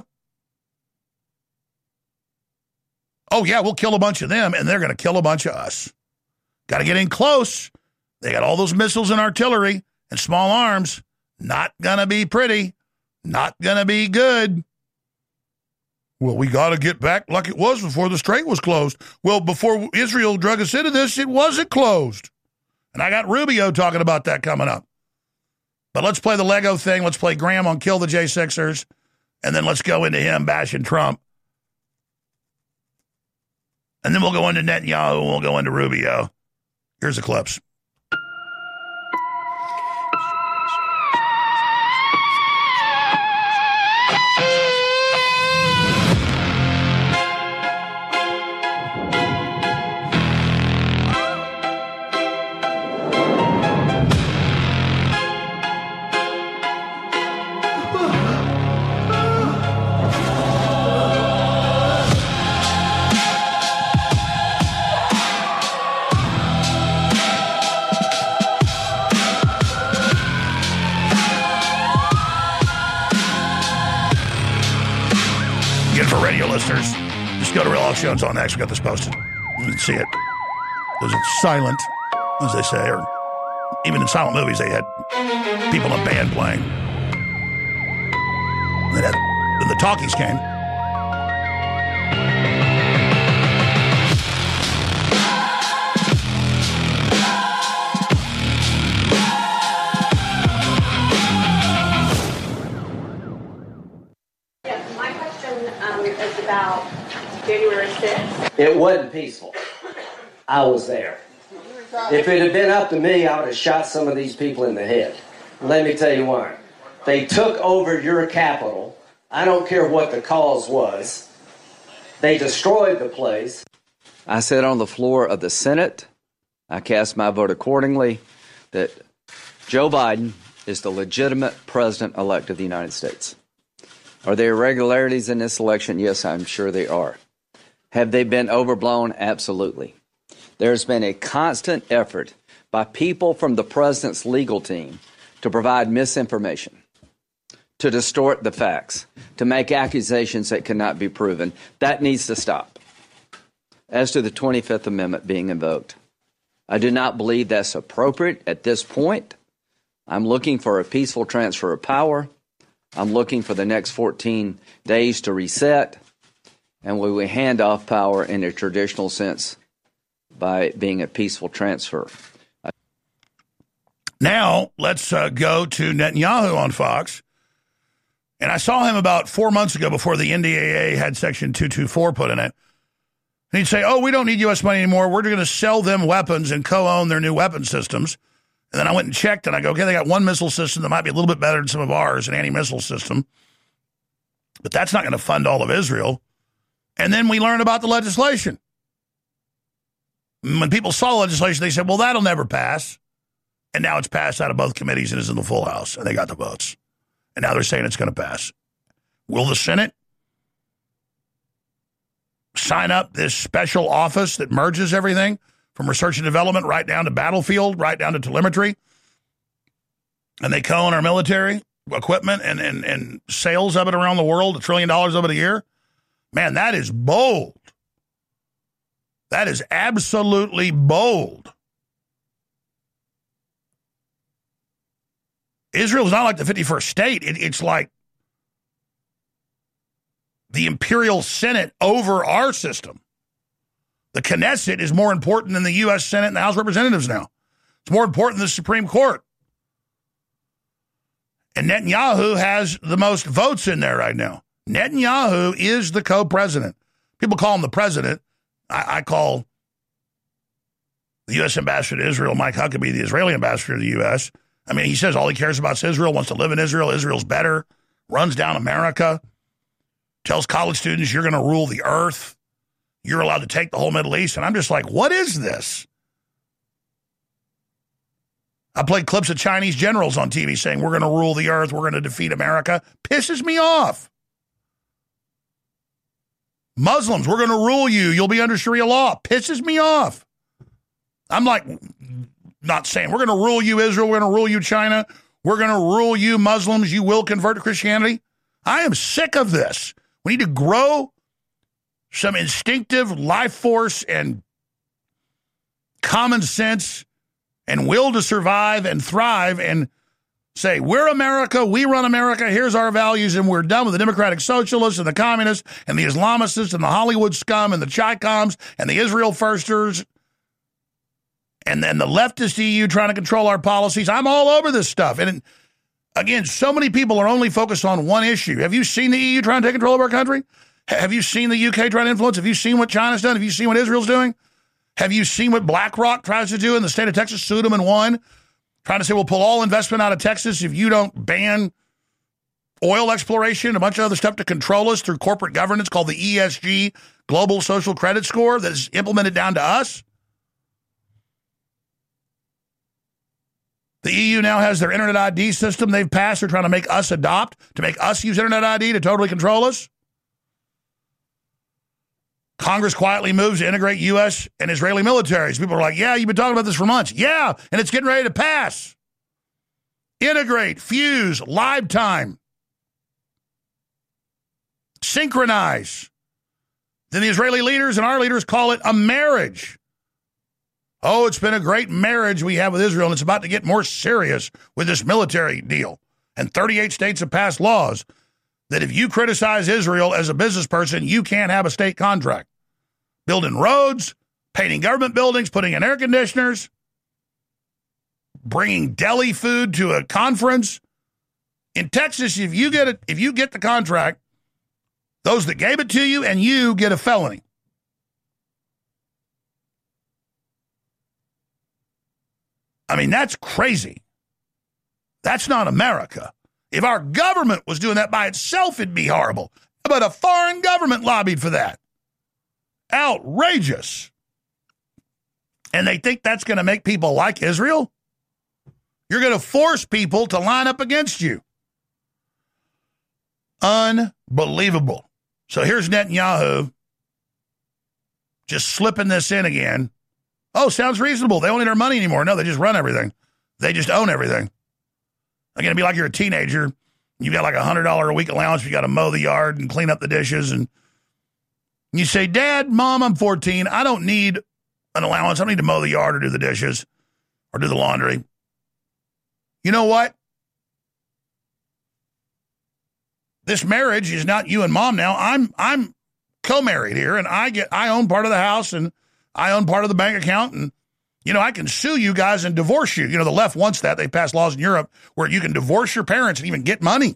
Oh, yeah, we'll kill a bunch of them, and they're going to kill a bunch of us. Got to get in close. They got all those missiles and artillery and small arms. Not going to be pretty. Not going to be good. Well, we got to get back like it was before the strait was closed. Well, before Israel drug us into this, it wasn't closed. And I got Rubio talking about that coming up. But let's play the Lego thing. Let's play Graham on Kill the J6ers. And then let's go into him bashing Trump. And then we'll go into Netanyahu and we'll go into Rubio. Here's the clips. Listeners, just go to Real Alex Jones on X. We got this posted. You can see it. Because it's silent, as they say, or even in silent movies, they had people in a band playing. Then the talkies came. About January 6th. It wasn't peaceful. I was there. If it had been up to me, I would have shot some of these people in the head. Let me tell you why. They took over your capital. I don't care what the cause was. They destroyed the place. I said on the floor of the Senate, I cast my vote accordingly, that Joe Biden is the legitimate president-elect of the United States. Are there irregularities in this election? Yes, I'm sure they are. Have they been overblown? Absolutely. There's been a constant effort by people from the president's legal team to provide misinformation, to distort the facts, to make accusations that cannot be proven. That needs to stop. As to the 25th Amendment being invoked, I do not believe that's appropriate at this point. I'm looking for a peaceful transfer of power. I'm looking for the next 14 days to reset, and we will hand off power in a traditional sense by being a peaceful transfer. Now, let's go to Netanyahu on Fox. And I saw him about 4 months ago before the NDAA had Section 224 put in it. And he'd say, oh, we don't need U.S. money anymore. We're going to sell them weapons and co-own their new weapon systems. And then I went and checked, and I go, okay, they got one missile system that might be a little bit better than some of ours, an anti-missile system. But that's not going to fund all of Israel. And then we learn about the legislation. When people saw the legislation, they said, well, that'll never pass. And now it's passed out of both committees and is in the full House, and they got the votes. And now they're saying it's going to pass. Will the Senate sign up this special office that merges everything? From research and development right down to battlefield, right down to telemetry. And they co-own our military equipment and sales of it around the world, $1 trillion of it a year. Man, that is bold. That is absolutely bold. Israel's not like the 51st state. It's like the imperial Senate over our system. The Knesset is more important than the U.S. Senate and the House of Representatives now. It's more important than the Supreme Court. And Netanyahu has the most votes in there right now. Netanyahu is the co-president. People call him the president. I call the U.S. ambassador to Israel, Mike Huckabee, the Israeli ambassador to the U.S. I mean, he says all he cares about is Israel, wants to live in Israel. Israel's better, runs down America, tells college students you're going to rule the earth. You're allowed to take the whole Middle East. And I'm just like, what is this? I played clips of Chinese generals on TV saying we're going to rule the earth, we're going to defeat America. Pisses me off. Muslims, we're going to rule you. You'll be under Sharia law. Pisses me off. I'm like, not saying we're going to rule you, Israel. We're going to rule you, China. We're going to rule you, Muslims. You will convert to Christianity. I am sick of this. We need to grow some instinctive life force and common sense and will to survive and thrive and say, we're America, we run America, here's our values, and we're done with the democratic socialists and the communists and the Islamicists and the Hollywood scum and the Chi-Coms and the Israel firsters and then the leftist EU trying to control our policies. I'm all over this stuff. And again, so many people are only focused on one issue. Have you seen the EU trying to take control of our country? Have you seen the UK trying to influence? Have you seen what China's done? Have you seen what Israel's doing? Have you seen what BlackRock tries to do in the state of Texas? Sued them and won. Trying to say we'll pull all investment out of Texas if you don't ban oil exploration and a bunch of other stuff to control us through corporate governance called the ESG, Global Social Credit Score, that is implemented down to us. The EU now has their Internet ID system they've passed. They're trying to make us adopt, to make us use Internet ID to totally control us. Congress quietly moves to integrate U.S. and Israeli militaries. People are like, yeah, you've been talking about this for months. Yeah, and it's getting ready to pass. Integrate, fuse, live time. Synchronize. Then the Israeli leaders and our leaders call it a marriage. Oh, it's been a great marriage we have with Israel, and it's about to get more serious with this military deal. And 38 states have passed laws that if you criticize Israel as a business person, you can't have a state contract. Building roads, painting government buildings, putting in air conditioners, bringing deli food to a conference. In Texas, if you get the contract, those that gave it to you and you get a felony. I mean, that's crazy. That's not America. If our government was doing that by itself, it'd be horrible. But a foreign government lobbied for that. Outrageous. And they think that's going to make people like Israel? You're going to force people to line up against you. Unbelievable. So here's Netanyahu just slipping this in again. Oh, sounds reasonable. They don't need our money anymore. No, they just run everything. They just own everything. Again, it'd be like you're a teenager. You've got like $100 a week allowance. You got to mow the yard and clean up the dishes. And you say, Dad, Mom, I'm 14. I don't need an allowance. I don't need to mow the yard or do the dishes or do the laundry. You know what? This marriage is not you and Mom now. I'm co-married here, and I own part of the house, and I own part of the bank account, and I can sue you guys and divorce you. The left wants that. They passed laws in Europe where you can divorce your parents and even get money.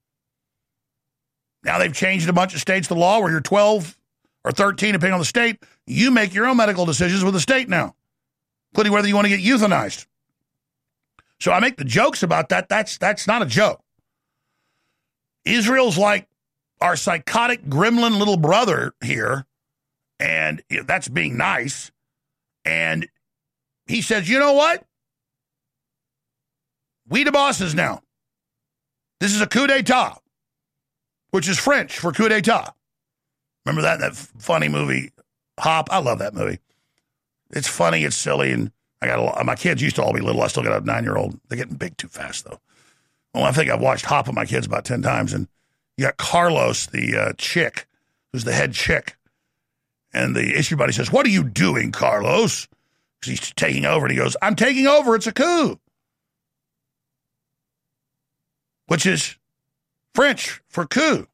Now they've changed a bunch of states the law where you're 12 or 13, depending on the state. You make your own medical decisions with the state now, including whether you want to get euthanized. So I make the jokes about that. That's not a joke. Israel's like our psychotic gremlin little brother here, and that's being nice. And he says, you know what? We the bosses now. This is a coup d'etat, which is French for coup d'etat. Remember that in that funny movie, Hop? I love that movie. It's funny, it's silly, and my kids used to all be little. I still got a 9-year-old. They're getting big too fast, though. Well, I think I've watched Hop with my kids about 10 times, and you got Carlos, the chick, who's the head chick. And the issue buddy says, "What are you doing, Carlos?" Because he's taking over, and he goes, "I'm taking over. It's a coup." Which is French for coup.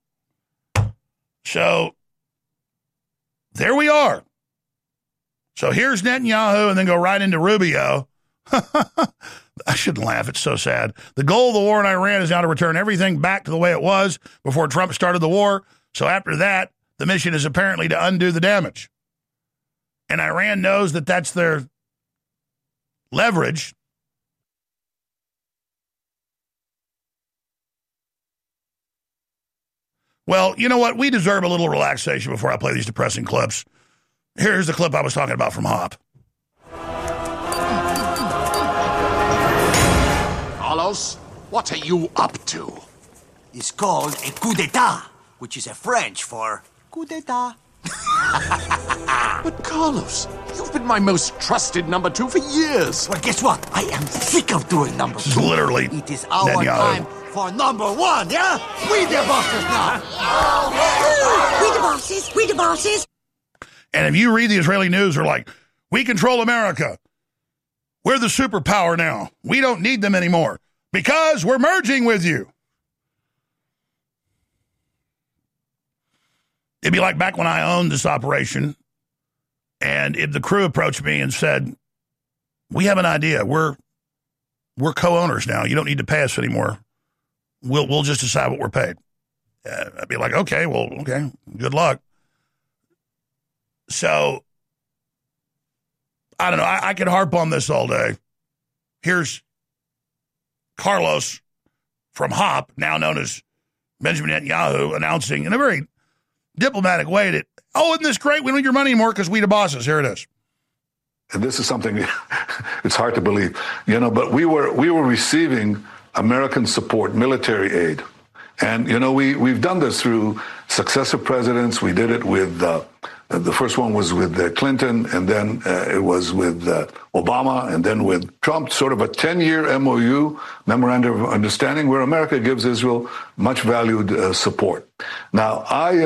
So there we are. So here's Netanyahu, and then go right into Rubio. I shouldn't laugh. It's so sad. The goal of the war in Iran is now to return everything back to the way it was before Trump started the war. So after that, the mission is apparently to undo the damage. And Iran knows that that's their leverage. Well, you know what? We deserve a little relaxation before I play these depressing clips. Here's the clip I was talking about from Hop. Carlos, what are you up to? It's called a coup d'etat, which is a French for coup d'etat. But Carlos, you've been my most trusted number 2 for years. Well, guess what? I am sick of doing number 2. This is literally It is our Netanyahu. time for number 1, yeah? We the bosses now. We the bosses. We the bosses. And if you read the Israeli news, they're like, "We control America. We're the superpower now. We don't need them anymore because we're merging with you." It'd be like back when I owned this operation, and if the crew approached me and said, "We have an idea. We're co-owners now. You don't need to pay us anymore. We'll just decide what we're paid." I'd be like, "Okay, good luck." So I don't know. I could harp on this all day. Here's Carlos from Hop, now known as Benjamin Netanyahu, announcing in a very diplomatic way that, "Oh, isn't this great? We don't need your money anymore because we the bosses." Here it is. And this is something it's hard to believe, but we were receiving American support, military aid. And, we've done this through successive presidents. We did it with, the first one was with Clinton, and then it was with Obama, and then with Trump, sort of a 10-year MOU, Memorandum of Understanding, where America gives Israel much valued support. Now,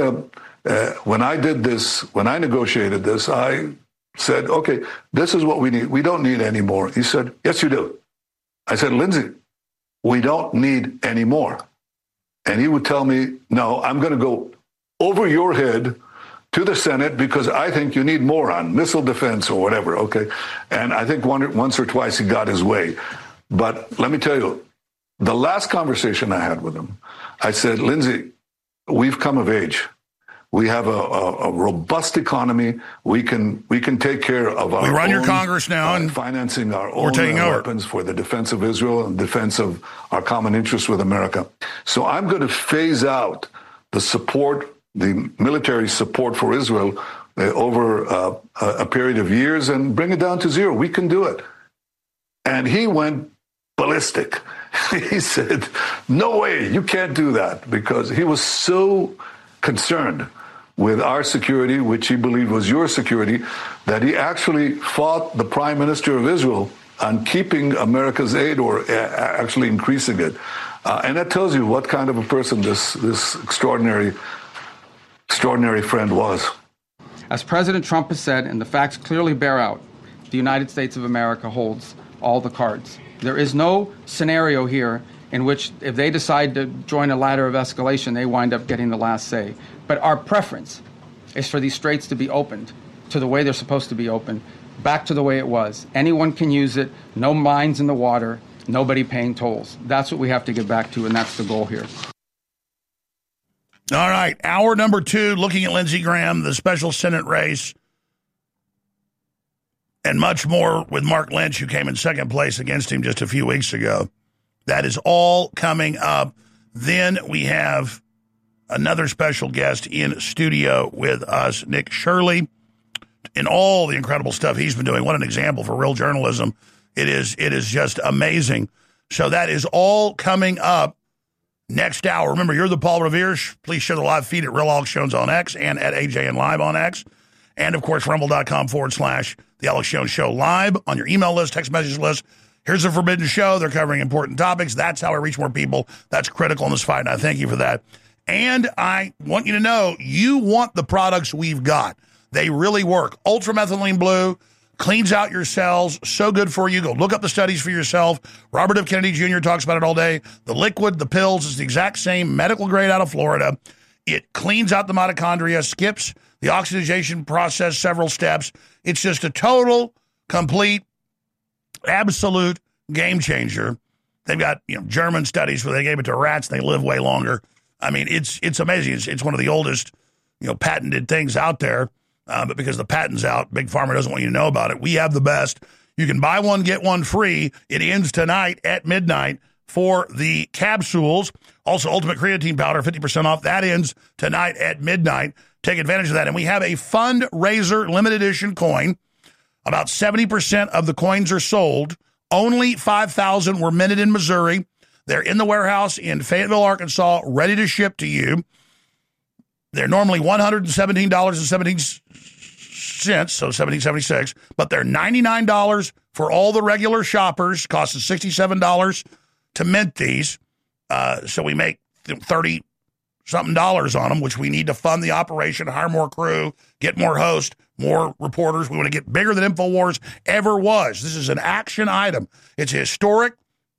when I did this, when I negotiated this, I said, "Okay, this is what we need. We don't need any more." He said, "Yes, you do." I said, "Lindsey, we don't need any more." And he would tell me, "No, I'm going to go over your head to the Senate because I think you need more on missile defense or whatever." Okay. And I think once or twice he got his way. But let me tell you, the last conversation I had with him, I said, "Lindsey, we've come of age. We have a robust economy. We can take care of our. We run own, your Congress now, and financing our own weapons for the defense of Israel and defense of our common interests with America. So I'm going to phase out the support, the military support for Israel over a period of years and bring it down to zero. We can do it." And he went ballistic. He said, "No way, you can't do that," because he was so concerned with our security, which he believed was your security, that he actually fought the Prime Minister of Israel on keeping America's aid or actually increasing it. And that tells you what kind of a person this extraordinary friend was. As President Trump has said, and the facts clearly bear out, the United States of America holds all the cards. There is no scenario here in which if they decide to join a ladder of escalation, they wind up getting the last say. But our preference is for these straits to be opened to the way they're supposed to be opened, back to the way it was. Anyone can use it, no mines in the water, nobody paying tolls. That's what we have to get back to, and that's the goal here. All right, hour number 2, looking at Lindsey Graham, the special Senate race, and much more with Mark Lynch, who came in second place against him just a few weeks ago. That is all coming up. Then we have another special guest in studio with us, Nick Shirley, and all the incredible stuff he's been doing. What an example for real journalism. It is just amazing. So that is all coming up next hour. Remember, you're the Paul Revere. Please share the live feed at Real Alex Jones on X and at AJN Live on X. And, of course, rumble.com/The Alex Jones Show live on your email list, text message list. Here's a Forbidden Show. They're covering important topics. That's how I reach more people. That's critical in this fight, and I thank you for that. And I want you to know you want the products we've got. They really work. Ultramethylene Blue cleans out your cells. So good for you. Go look up the studies for yourself. Robert F. Kennedy Jr. talks about it all day. The liquid, the pills, is the exact same medical grade out of Florida. It cleans out the mitochondria, skips the oxidation process several steps. It's just a total, complete, absolute game changer. They've got German studies where they gave it to rats and they live way longer. I mean, it's amazing. It's one of the oldest patented things out there. But because the patent's out, Big Pharma doesn't want you to know about it. We have the best. You can buy one, get one free. It ends tonight at midnight for the capsules. Also, Ultimate Creatine Powder, 50% off. That ends tonight at midnight. Take advantage of that. And we have a fundraiser limited edition coin. About 70% of the coins are sold. Only 5,000 were minted in Missouri. They're in the warehouse in Fayetteville, Arkansas, ready to ship to you. They're normally $117.17, so $17.76, but they're $99 for all the regular shoppers. Costs us $67 to mint these. So we make $30-something on them, which we need to fund the operation, hire more crew, get more hosts, more reporters. We want to get bigger than InfoWars ever was. This is an action item. It's a historic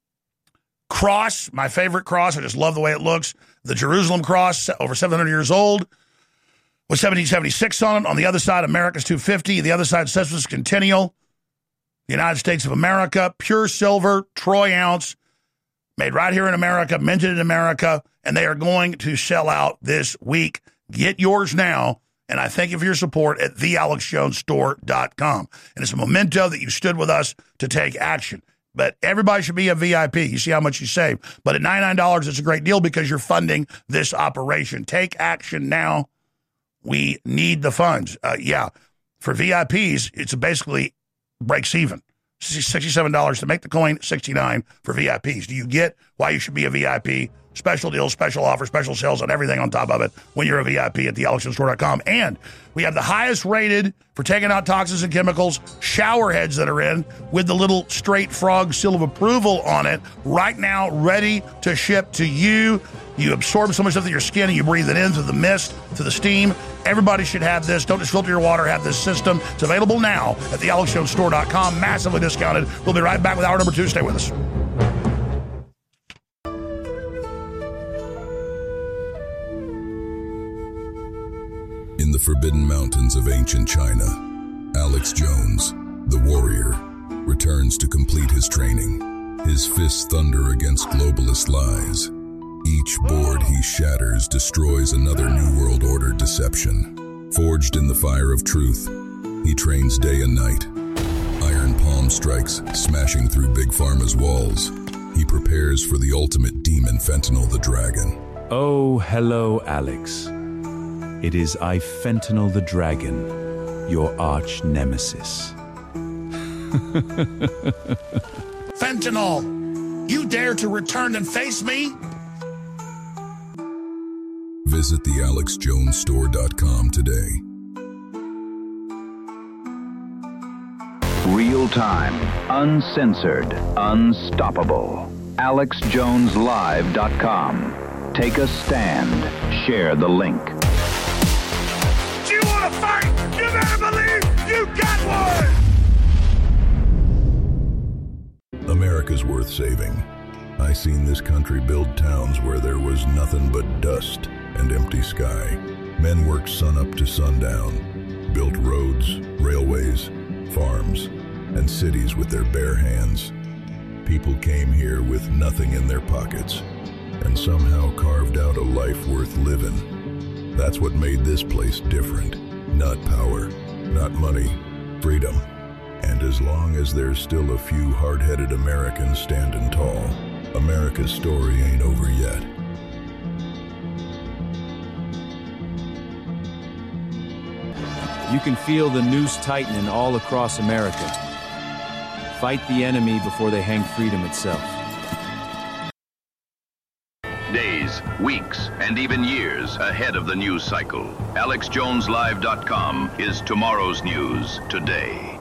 cross, my favorite cross. I just love the way it looks. The Jerusalem cross, over 700 years old, with 1776 on it. On the other side, America's 250. The other side, Sestus Centennial, the United States of America, pure silver, troy ounce, made right here in America, minted in America, and they are going to sell out this week. Get yours now, and I thank you for your support at thealexjonesstore.com. And it's a memento that you stood with us to take action. But everybody should be a VIP. You see how much you save. But at $99, it's a great deal because you're funding this operation. Take action now. We need the funds. For VIPs, it's basically breaks even. $67 to make the coin, $69 for VIPs. Do you get why you should be a VIP? Special deals, special offers, special sales, and everything on top of it when you're a VIP at thealexjonesstore.com. And we have the highest rated for taking out toxins and chemicals shower heads that are in with the little straight frog seal of approval on it right now, ready to ship to you. You absorb so much stuff in your skin and you breathe it in through the mist, through the steam. Everybody should have this. Don't just filter your water. Have this system. It's available now at thealexjonesstore.com. Massively discounted. We'll be right back with hour number 2. Stay with us. In the Forbidden Mountains of ancient China, Alex Jones, the warrior, returns to complete his training. His fists thunder against globalist lies. Each board he shatters destroys another New World Order deception. Forged in the fire of truth, he trains day and night. Iron palm strikes, smashing through Big Pharma's walls. He prepares for the ultimate demon, Fentanyl the Dragon. Oh, hello, Alex. It is I, Fentanyl the Dragon, your arch nemesis. Fentanyl, you dare to return and face me? Visit thealexjonesstore.com today. Real time, uncensored, unstoppable. AlexJonesLive.com. Take a stand. Share the link. Do you want to fight? You better believe you got one! America's worth saving. I seen this country build towns where there was nothing but dust and empty sky. Men worked sun up to sundown, built roads, railways, farms, and cities with their bare hands. People came here with nothing in their pockets and somehow carved out a life worth living. That's what made this place different. Not power, not money, freedom. And as long as there's still a few hard-headed Americans standing tall, America's story ain't over yet. You can feel the noose tightening all across America. Fight the enemy before they hang freedom itself. Days, weeks, and even years ahead of the news cycle. AlexJonesLive.com is tomorrow's news today.